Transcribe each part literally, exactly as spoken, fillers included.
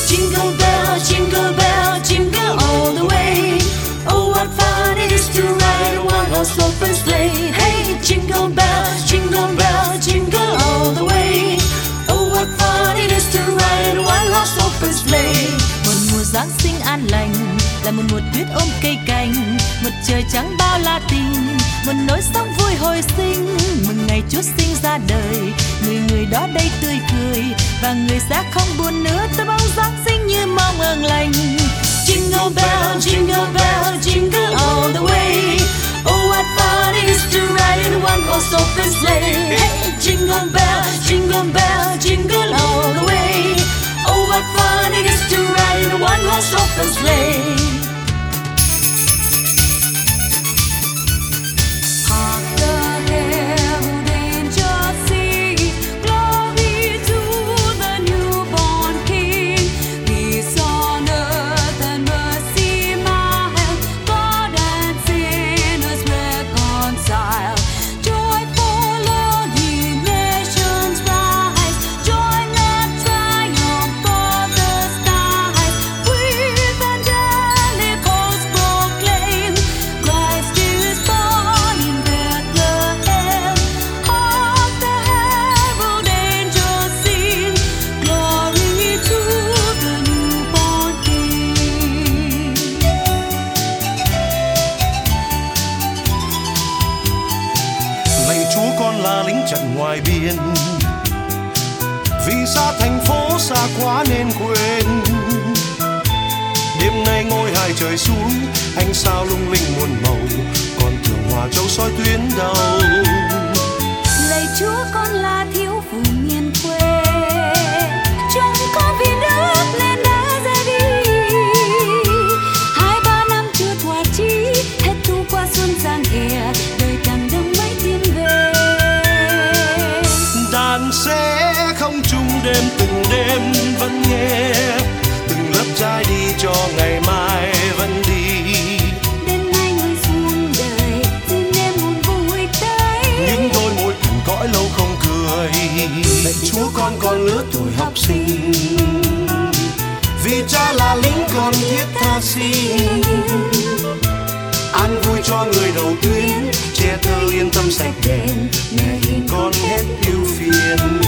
Jingle bell, jingle bell, jingle all the way. Oh, what fun it is to ride in one horse open sleigh. Hey, jingle bell, jingle bell, jingle all the way. Oh, what fun it is to ride in one horse open sleigh. Một mùa Giáng sinh an lành là một mùa tuyết ôm cây cành, một trời trắng bao la tình, một nỗi sống vui hồi sinh. Mừng ngày Chúa sinh ra đời, người người đó đây tươi cười, và người sẽ không buồn nữa. Tôi bóng Giáng sinh như mong ơn lành. Jingle bell, jingle bell, jingle all the way. Oh, what fun it is to ride in one horse open sleigh. Hey, jingle bell, jingle bell, jingle all the way. Oh, what fun it is to ride in one horse open sleigh. Trận ngoài biên, vì xa thành phố xa quá nên quên. Đêm nay ngôi hai trời xuống, ánh sao lung linh muôn màu, còn thường hòa châu soi tuyến đầu. Lạy Chúa, con là thiếu phụ miền quê, chúng con vì nước nên đã ra đi. Hai ba năm chưa thỏa chí, hết thu qua xuân sang hè, đời càng đông mấy thiên về. Đàn sẽ không chung đêm từng đêm vẫn nghe, từng lớp trai đi cho ngày mai vẫn đi. Đêm nay người xuống đời, xin em buồn vui tới. Những đôi môi cằn cõi lâu không cười. Lạy Chúa, con còn lứa tuổi học sinh, vì cha là lính con thiết tha xin. An vui cho người đầu tuyến, che thơ yên tâm sạch đèn, mẹ hiền con hết ưu phiền.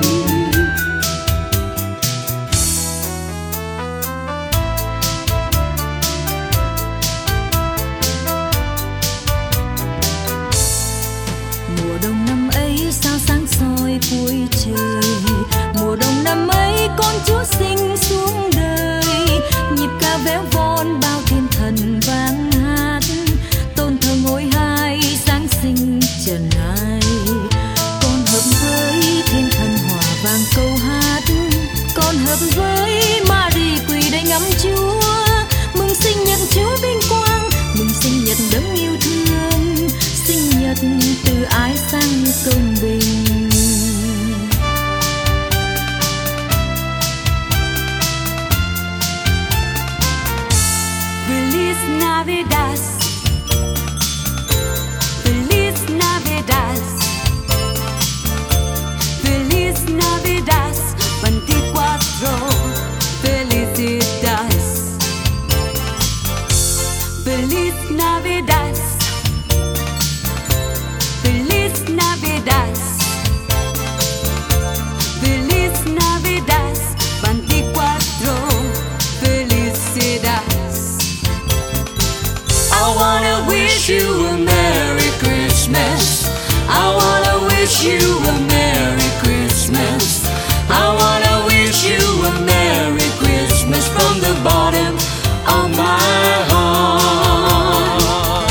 Mùa đông năm ấy sao sáng soi cuối trời, mùa đông năm ấy con Chúa sinh xuống đời. Nhịp ca véo von bao thiên thần vang hát, tôn thờ ngôi hai Giáng sinh trần ai. Con hợp với thiên thần hòa vang câu hát, con hợp với Mary quỳ đây ngắm Chúa. Mừng sinh nhật Chúa vinh quang, mừng sinh nhật đấng yêu thương, sinh nhật từ ái sang công bình. Feliz Navidad, Feliz Navidad, Feliz Navidad, veinticuatro felicidades. Feliz Navidad, Feliz Navidad, Feliz Navidad, veinticuatro felicidades. I wanna wish you a Merry Christmas. I wanna wish you a Merry Christmas. I wanna wish you a Merry Christmas from the bottom of my heart.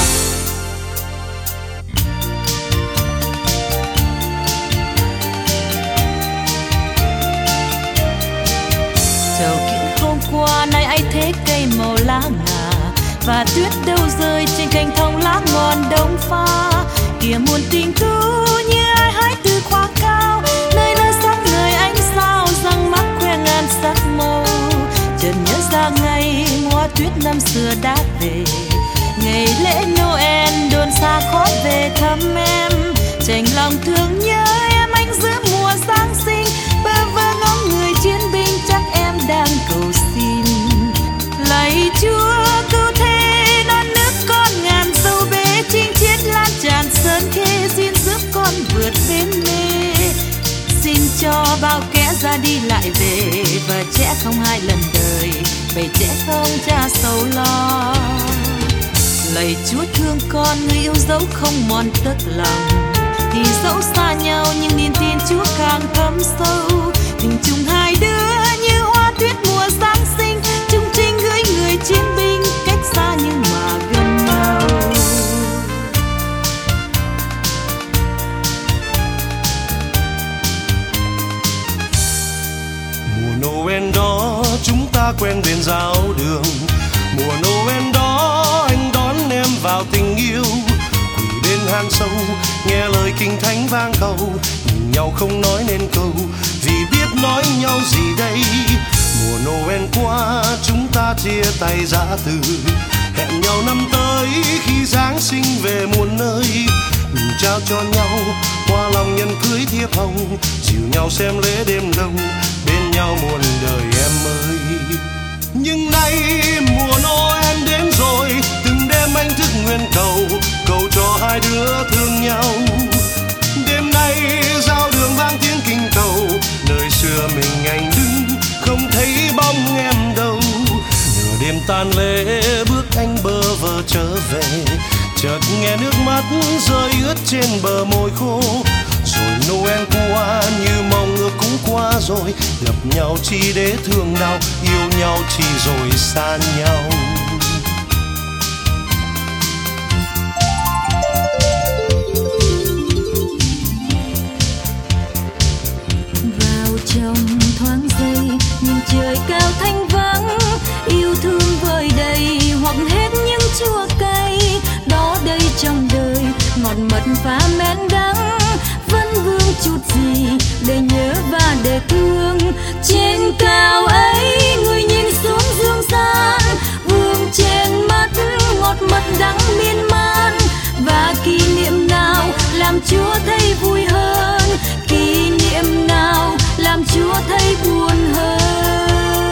Dẫu kiện hôm qua nay anh thấy cây màu lá ngà, và tuyết đâu rơi trên cành thông lá ngọn đông pha. Kìa muôn tình tu như ai hái từ khoa cao, nơi nơi sáng ngời ánh sao răng mắt khoe ngàn sắc màu. Chợt nhớ ra ngày mùa tuyết năm xưa đã về, ngày lễ Noel đồn xa khó về thăm em. Chành lòng thương nhớ em anh giữa mùa Giáng sinh, bơ vơ ngóng người chiến binh chắc em đang cầu xin. lại về và trẻ không hai lần đời, bầy trẻ không cha sầu lo. Lạy Chúa thương con, người yêu dấu không mòn tấc lòng, thì dẫu xa nhau nhưng niềm tin Chúa càng thấm sâu. Tình chung hai đứa như hoa tuyết mùa Giáng sinh, chung trinh gửi người chiến binh cách xa nhưng mà gần nhau. Mùa Noel đó chúng ta quen bên giáo đường, mùa Noel đó anh đón em vào tình yêu. Quỳ bên hang sâu nghe lời kinh thánh vang cầu, nhìn nhau không nói nên câu vì biết nói nhau gì đây. Mùa Noel qua chúng ta chia tay giã từ, hẹn nhau năm tới khi Giáng sinh về muôn nơi. Mình trao cho nhau hoa lòng nhân cưới thiếp hồng, dìu nhau xem lễ đêm đông, bên nhau muôn đời em ơi. Nhưng nay mùa Noel đến rồi, từng đêm anh thức nguyện cầu, cầu cho hai đứa thương nhau. Đêm nay giao đường vang tiếng kinh cầu, nơi xưa mình anh đứng không thấy bóng em đâu. Nửa đêm tan lễ bước anh bơ vơ trở về, chợt nghe nước mắt rơi ướt trên bờ môi khô. Rồi Noel qua như mong ước cũng qua rồi, gặp nhau chỉ để thương đau, yêu nhau chỉ rồi xa nhau. Vào trong thoáng giây nhìn trời cao thanh vắng, yêu thương vơi đầy hoặc hết những chua cay. Đó đây trong đời ngọt mật pha men đắng, vẫn vương chút gì để nhớ và để thương. Trên cao ấy người nhìn xuống dương gian, vương trên mắt ngọt mật đắng miên man. Và kỷ niệm nào làm Chúa thấy vui hơn, kỷ niệm nào làm Chúa thấy buồn hơn.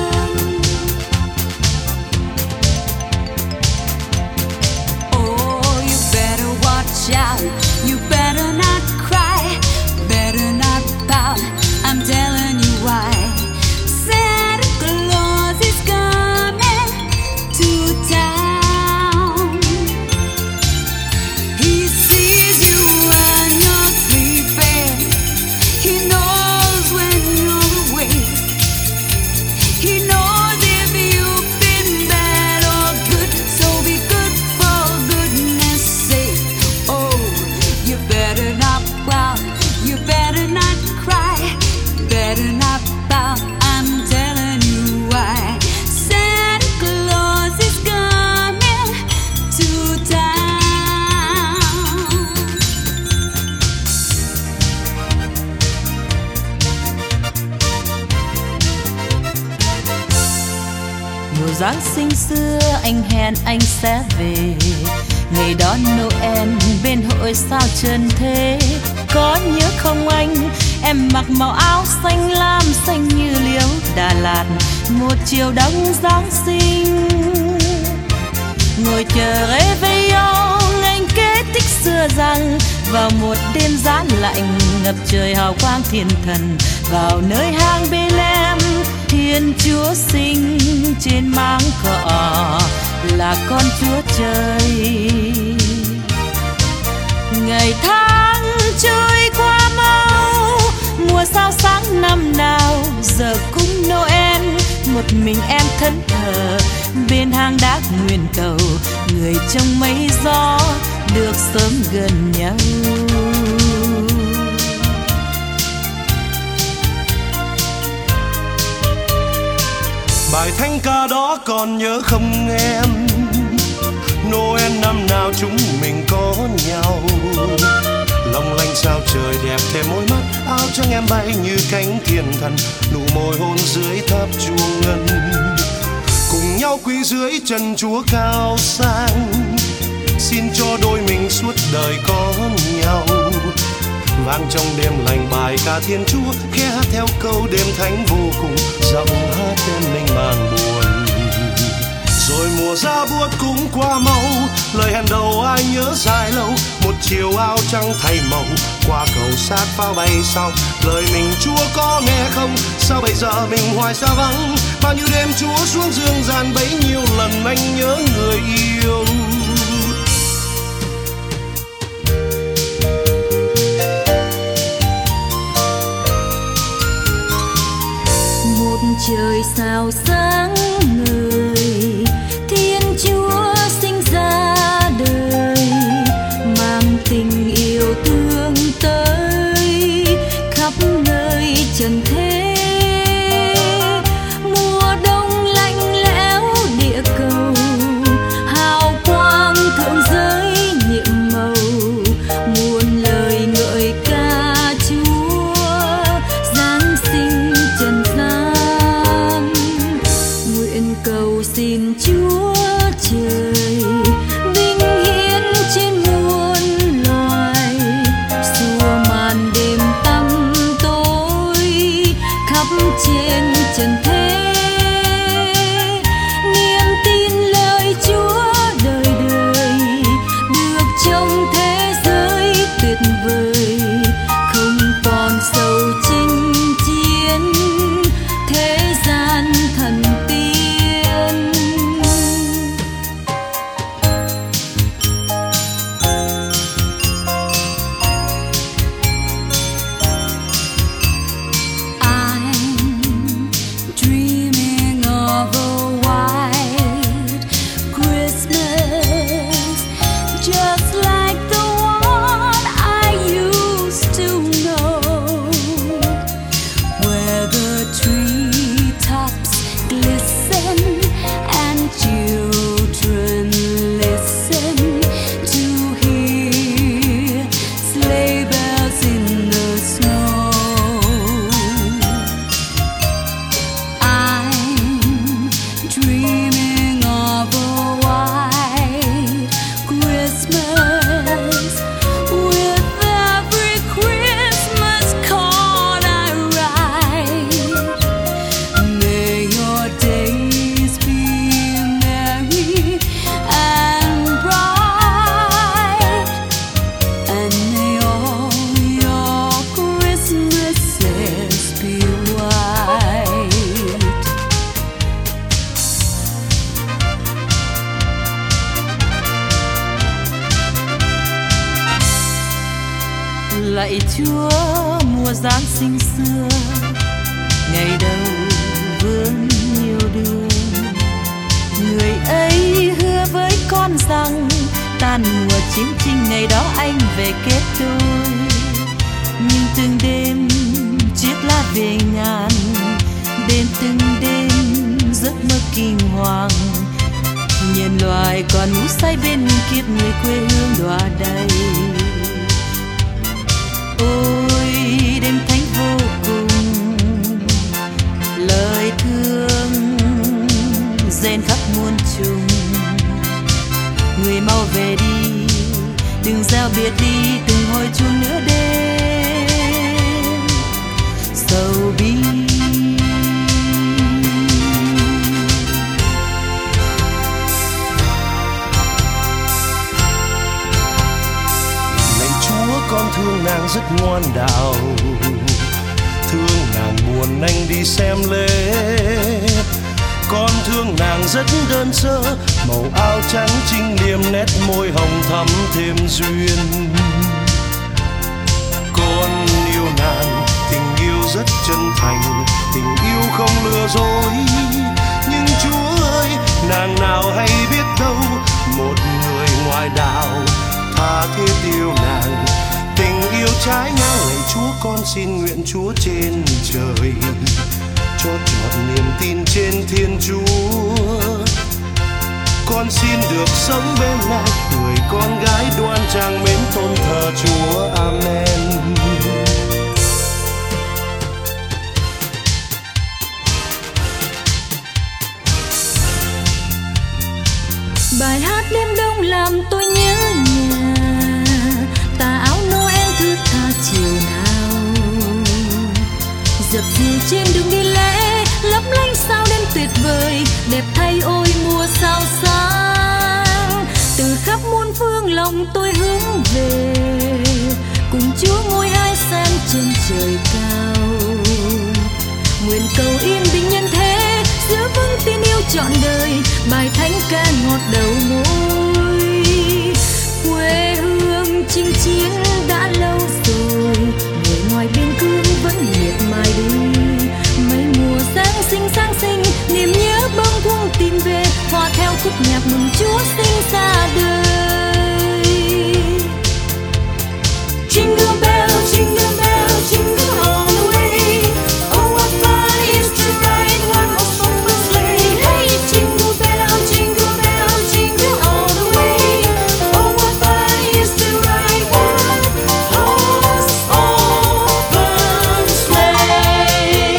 Oh, you better watch out, you better not cry, better not pout, I'm telling you why. Santa Claus is coming to town. He sees you when you're sleeping, he knows when you're awake, he knows if you've been bad or good, so be good for goodness sake. Oh, you better not pout, you better not cry, better not pout, I'm telling you why. Santa Claus is coming to town. Mùa Giáng sinh xưa anh hẹn anh sẽ về, ngày đón Noel bên hội sao trần thế. Có nhớ không anh, em mặc màu áo xanh lam xanh như liễu Đà Lạt, một chiều đông Giáng sinh. Ngồi chờ Réveillon anh kể tích xưa rằng, vào một đêm giá lạnh ngập trời hào quang thiên thần, vào nơi hang Bethlehem Thiên Chúa sinh trên máng cỏ là con Chúa Trời. Ngày tháng trôi qua mau, mùa sao sáng năm nào, giờ cúng Noel một mình em thẫn thờ bên hang đá nguyện cầu, người trong mây gió được sớm gần nhau. Bài thánh ca đó còn nhớ không em, Noel năm nào chúng mình có nhau. Long lanh sao trời đẹp thêm môi mắt, áo trắng em bay như cánh thiên thần, nụ môi hôn dưới tháp chuông ngân. Cùng nhau quỳ dưới chân Chúa cao sang, xin cho đôi mình suốt đời có nhau. Vang trong đêm lành bài ca Thiên Chúa, khẽ hát theo câu đêm thánh vô cùng, giọng hát tên mình màn buồn. Rồi mùa ra buốt cũng qua mau, lời hẹn đầu ai nhớ dài lâu, một chiều áo trắng thay màu qua cầu sát pháo bay sau. Lời mình Chúa có nghe không? Sao bây giờ mình hoài xa vắng? Bao nhiêu đêm Chúa xuống dương gian, bấy nhiêu lần anh nhớ người yêu. Một trời sao sáng ngời, Thiên Chúa sinh ra đời, mang tình yêu thương tới khắp nơi trần thế. Mùa đông lạnh lẽo địa cầu, hào quang thượng giới nhiệm màu, muôn lời ngợi ca Chúa giáng sinh trần gian. Nguyện cầu xin Chúa trời vinh hiển trên muôn loài, xua màn đêm tăm tối khắp trên trần thế. Niềm tin lời Chúa đời đời được trong thế giới tuyệt vời, không còn sầu chinh chiến thế gian thần tiên. I'm dreaming of a white Christmas, just like the one I used to know, where the treetops glisten and children listen to hear sleigh bells in the snow. I'm dreaming of a white Christmas, with every Christmas card I write. May your days be merry and bright, and may all your Christmases be white. Lạy Chúa mùa Giáng sinh xưa, ngày đầu vương nhiều đường, người ấy hứa với con rằng tan mùa chiến tranh ngày đó anh về kết đôi. Nhưng từng đêm chiếc lá về ngàn, đến từng đêm giấc mơ kinh hoàng. Nhân loại còn ngủ say bên kiếp người quê hương đọa đầy. Ôi đêm thánh vô cùng, lời thương rền khắp muôn trùng. Người mau về đi, đừng gieo biệt ly, từng hồi chuông nữa đêm sầu bi. Con thương nàng rất ngoan đạo, thương nàng buồn anh đi xem lễ. Con thương nàng rất đơn sơ, màu áo trắng trinh liêm, nét môi hồng thắm thêm duyên. Con yêu nàng, tình yêu rất chân thành, tình yêu không lừa dối. Nhưng Chúa ơi, nàng nào hay biết đâu, một người ngoài đạo tha thiết yêu nàng. Tình yêu trái ngang lạy Chúa, con xin nguyện Chúa trên trời cho trọn niềm tin trên Thiên Chúa. Con xin được sống bên nàng, người con gái đoan trang mến tôn thờ Chúa. Amen. Bài hát đêm đông làm tôi nhớ nhà, tà áo Noel thướt tha chiều nào, dập dìu trên đường đi lễ, lấp lánh sao đêm tuyệt vời, đẹp thay ôi mùa sao sáng. Từ khắp muôn phương lòng tôi hướng về cùng Chúa ngôi hai sang trên trời cao. Nguyện cầu yên bình nhân thế, giữ vững tin yêu trọn đời, bài thánh ca ngọt đầu môi. Quê hương chinh chiến đã lâu rồi, người ngoài biên cương vẫn miệt mài đi. Mấy mùa Giáng sinh Giáng sinh, niềm nhớ bâng khuâng tìm về, hòa theo khúc nhạc mừng Chúa sinh ra đời. Jingle bell, jingle bell, jingle all the way. Oh, what fun it is to ride one horse open sleigh. Hey, jingle bell, jingle bell, jingle all the way. Oh, what fun it is to ride one horse open sleigh.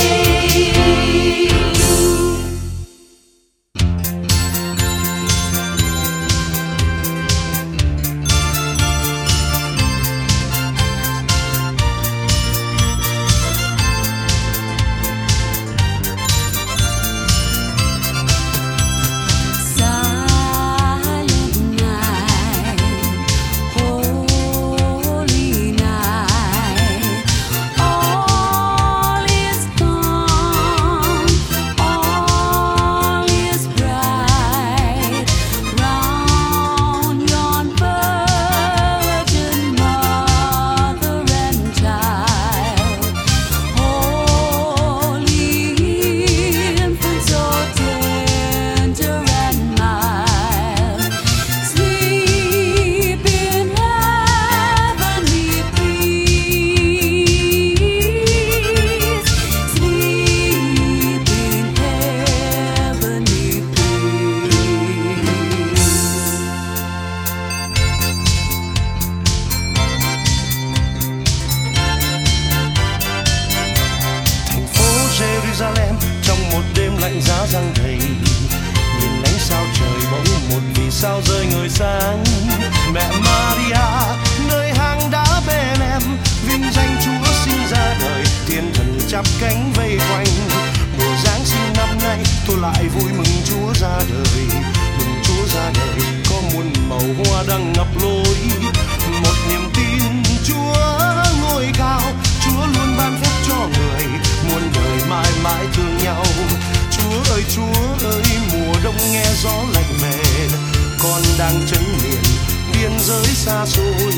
Jerusalem trong một đêm lạnh giá giăng đầy, nhìn ánh sao trời bỗng một vì sao rơi ngời sáng. Mẹ Maria nơi hang đá Bethlehem, vinh danh Chúa sinh ra đời, thiên thần chắp cánh vây quanh. Mùa Giáng sinh năm nay tôi lại vui mừng Chúa ra đời, mừng Chúa ra đời có muôn màu hoa đang ngập lối. Một niềm tin Chúa ngôi cao, Chúa luôn ban phép cho người, muôn đời mãi mãi thương nhau. Chúa ơi Chúa ơi, mùa đông nghe gió lạnh mệt, con đang chấn miền biên giới xa xôi.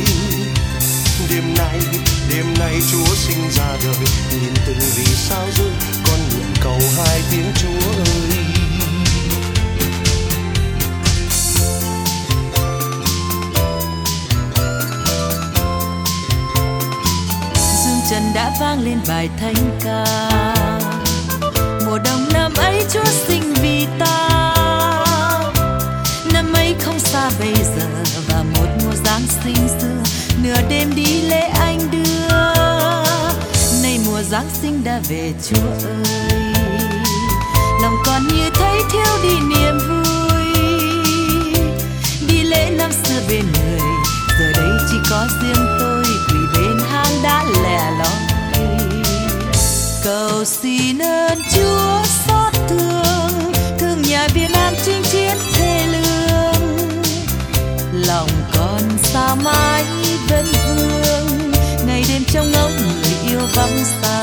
Đêm nay, đêm nay Chúa sinh ra đời, nhìn từng vì sao rơi, con nguyện cầu hai tiếng Chúa ơi. Trần đã vang lên bài thánh ca, mùa đông năm ấy Chúa sinh vì ta. Năm ấy không xa bây giờ, và một mùa Giáng sinh xưa, nửa đêm đi lễ anh đưa. Nay mùa Giáng sinh đã về Chúa ơi, lòng còn như thấy thiếu đi niềm vui. Đi lễ năm xưa bên người, giờ đây chỉ có riêng tôi quỳ bên hang đá lẻ loi. Cầu xin ơn Chúa xót thương, thương nhà Việt Nam chinh chiến thê lương. Lòng con sao mãi vẫn vương, ngày đêm trong ngóng người yêu vắng xa.